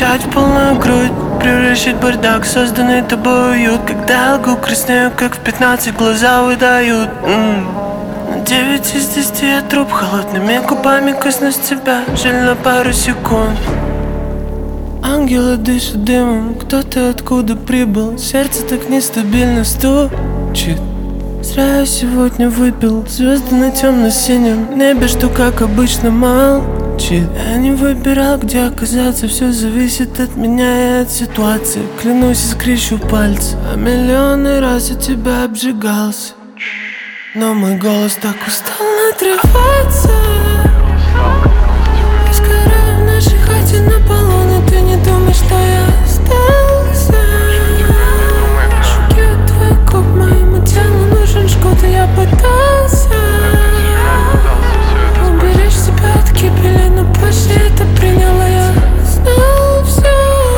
дышать в полную грудь, превращать бардак, созданный тобой уют. Когда я лгу, краснею, как в 15 глаза выдают. На 9 из 10 я труп, холодными губами коснусь тебя. Жаль на пару секунд. Ангелы дышат дымом, кто-то откуда прибыл. Сердце так нестабильно стучит. Зря я сегодня выпил. Звезды на темно-синем небе, что как обычно молчит. Я не выбирал, где оказаться. Все зависит от меня и от ситуации. Клянусь и скрещу пальцы. А миллионы раз от тебя обжигался. Но мой голос так устал надрываться. Я сгораю в нашей хате на полу, но ты не думай, что я остался. Шуки от твоих губ моему телу нужен жгут, и я пытался уберечь себя от кипели, но позже это приняла. Я знал все.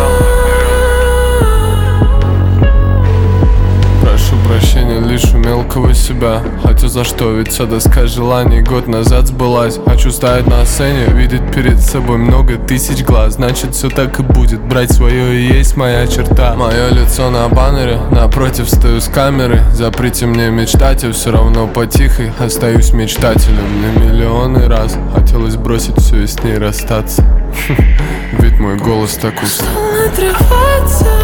Прошу прощения лишь у мелкого себя. Хотя за что, ведь вся доска желаний год назад сбылась. Хочу стоять на сцене, видеть перед собой много тысяч глаз. Значит все так и будет, брать свое и есть моя черта. Мое лицо на баннере, напротив стою с камерой. Заприте мне мечтать, я все равно по-тихой остаюсь мечтателем. Мне миллионы раз хотелось бросить все и с ней расстаться. Ведь мой голос так устал Надрываться.